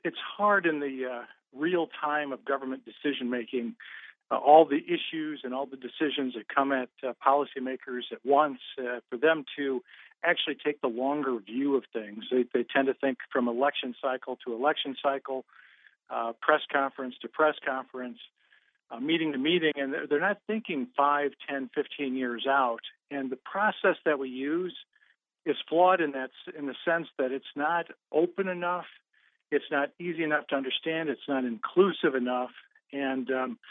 it's hard in the real time of government decision making, all the issues and all the decisions that come at policymakers at once, for them to actually take the longer view of things. They tend to think from election cycle to election cycle, press conference to press conference, meeting to meeting, and they're not thinking 5, 10, 15 years out. And the process that we use is flawed in the sense that it's not open enough, it's not easy enough to understand, it's not inclusive enough, and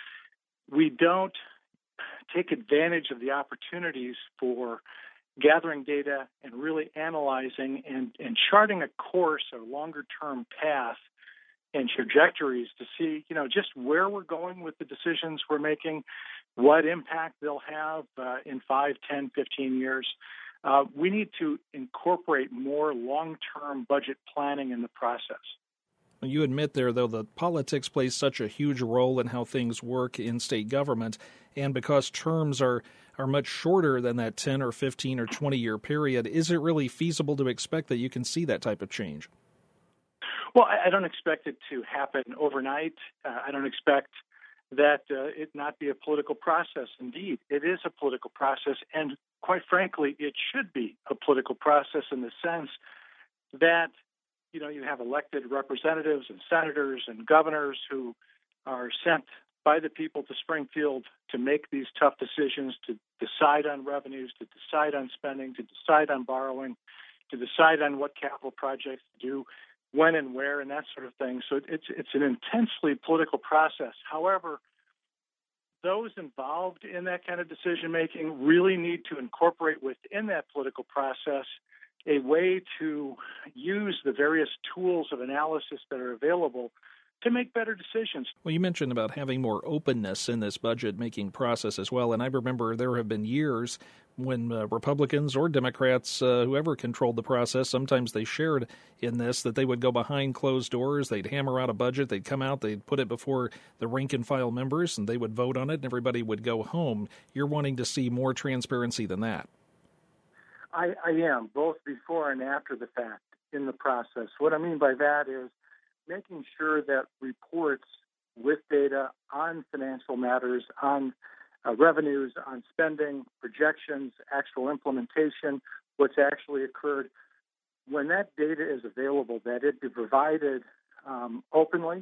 we don't take advantage of the opportunities for gathering data and really analyzing and charting a course or longer-term path and trajectories to see, just where we're going with the decisions we're making, what impact they'll have in 5, 10, 15 years. We need to incorporate more long-term budget planning in the process. You admit there, though, that politics plays such a huge role in how things work in state government, and because terms are much shorter than that 10 or 15 or 20-year period, is it really feasible to expect that you can see that type of change? Well, I don't expect it to happen overnight. I don't expect that it not be a political process. Indeed, it is a political process, and quite frankly, it should be a political process in the sense that, you have elected representatives and senators and governors who are sent by the people to Springfield to make these tough decisions, to decide on revenues, to decide on spending, to decide on borrowing, to decide on what capital projects to do, when and where, and that sort of thing. So it's an intensely political process. However, those involved in that kind of decision-making really need to incorporate within that political process a way to use the various tools of analysis that are available to make better decisions. Well, you mentioned about having more openness in this budget-making process as well, and I remember there have been years when Republicans or Democrats, whoever controlled the process, sometimes they shared in this, that they would go behind closed doors, they'd hammer out a budget, they'd come out, they'd put it before the rank-and-file members, and they would vote on it, and everybody would go home. You're wanting to see more transparency than that. I am, both before and after the fact in the process. What I mean by that is making sure that reports with data on financial matters, on revenues, on spending, projections, actual implementation, what's actually occurred, when that data is available, that it be provided openly,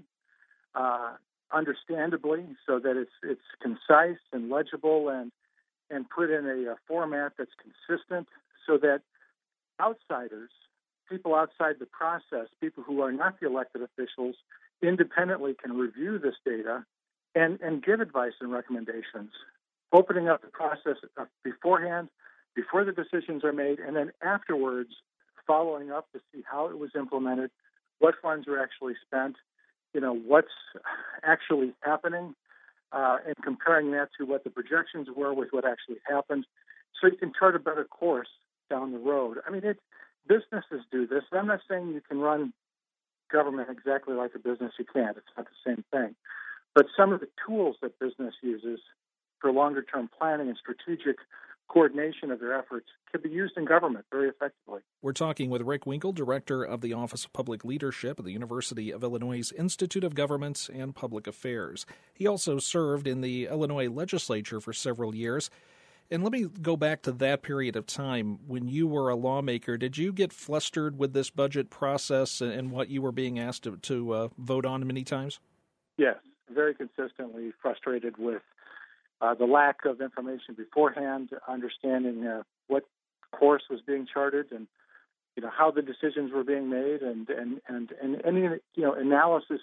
understandably, so that it's concise and legible and put in a format that's consistent, so that outsiders, people outside the process, people who are not the elected officials, independently can review this data and give advice and recommendations, opening up the process beforehand, before the decisions are made, and then afterwards following up to see how it was implemented, what funds were actually spent, what's actually happening, and comparing that to what the projections were with what actually happened, so you can chart a better course down the road. I mean, businesses do this. I'm not saying you can run government exactly like a business. You can't. It's not the same thing. But some of the tools that business uses for longer-term planning and strategic coordination of their efforts can be used in government very effectively. We're talking with Rick Winkle, Director of the Office of Public Leadership at the University of Illinois' Institute of Government and Public Affairs. He also served in the Illinois legislature for several years. And let me go back to that period of time when you were a lawmaker. Did you get flustered with this budget process and what you were being asked to vote on many times? Yes, very consistently frustrated with the lack of information beforehand, understanding what course was being charted and how the decisions were being made, and any analysis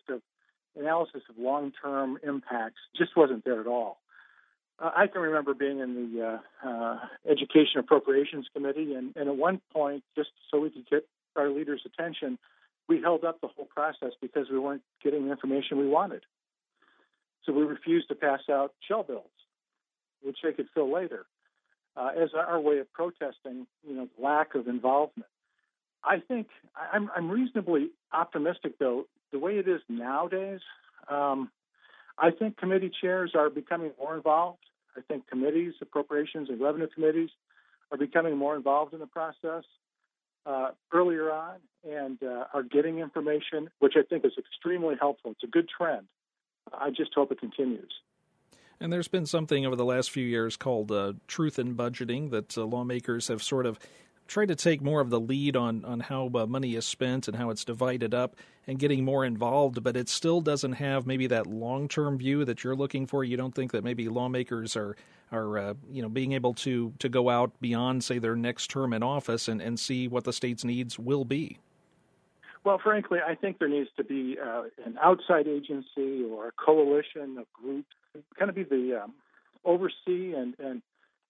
of long-term impacts just wasn't there at all. I can remember being in the Education Appropriations Committee, and at one point, just so we could get our leaders' attention, we held up the whole process because we weren't getting the information we wanted. So we refused to pass out shell bills, which they could fill later, as our way of protesting, the lack of involvement. I think I'm reasonably optimistic, though, the way it is nowadays. I think committee chairs are becoming more involved. I think committees, appropriations and revenue committees, are becoming more involved in the process. earlier on and are getting information, which I think is extremely helpful. It's a good trend. I just hope it continues. And there's been something over the last few years called truth in budgeting that lawmakers have sort of tried to take more of the lead on how money is spent and how it's divided up and getting more involved, but it still doesn't have maybe that long-term view that you're looking for. You don't think that maybe lawmakers are being able to go out beyond, say, their next term in office and see what the state's needs will be? Well, frankly, I think there needs to be an outside agency or a coalition of groups, kind of be the oversee and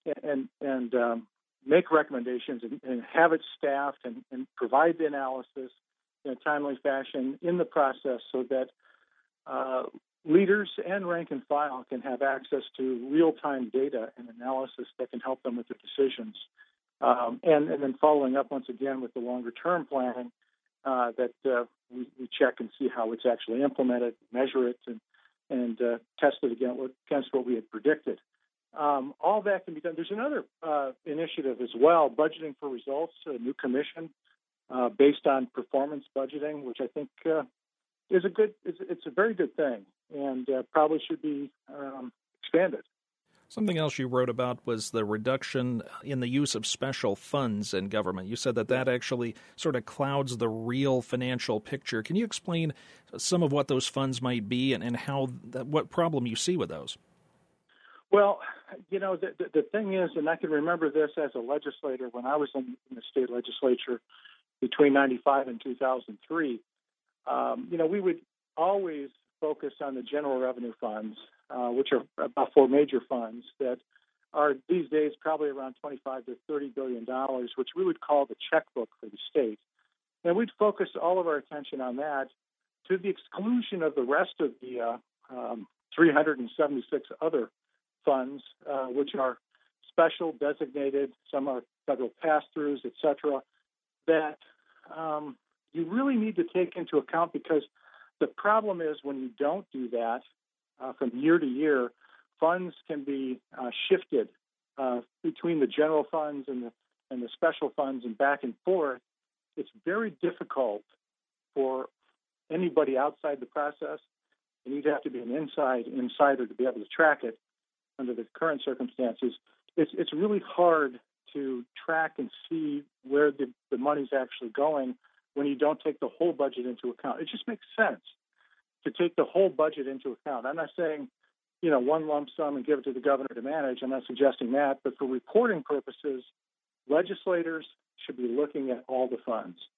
make recommendations and have it staffed and provide the analysis in a timely fashion in the process so that leaders and rank and file can have access to real-time data and analysis that can help them with their decisions. And then following up once again with the longer-term planning that we check and see how it's actually implemented, measure it, and test it against what we had predicted. All that can be done. There's another initiative as well, budgeting for results, a new commission based on performance budgeting, which I think is it's a very good thing and probably should be expanded. Something else you wrote about was the reduction in the use of special funds in government. You said that actually sort of clouds the real financial picture. Can you explain some of what those funds might be and what problem you see with those? Well, the thing is, and I can remember this as a legislator when I was in the state legislature between 95 and 2003, we would always focus on the general revenue funds, which are about four major funds that are these days probably around $25 to $30 billion, which we would call the checkbook for the state. And we'd focus all of our attention on that to the exclusion of the rest of the 376 other funds, which are special, designated, some are federal pass-throughs, et cetera, that you really need to take into account because the problem is when you don't do that from year to year, funds can be shifted between the general funds and the special funds and back and forth. It's very difficult for anybody outside the process, and you'd have to be an insider to be able to track it under the current circumstances. It's really hard to track and see where the money's actually going when you don't take the whole budget into account. It just makes sense to take the whole budget into account. I'm not saying, one lump sum and give it to the governor to manage. I'm not suggesting that. But for reporting purposes, legislators should be looking at all the funds.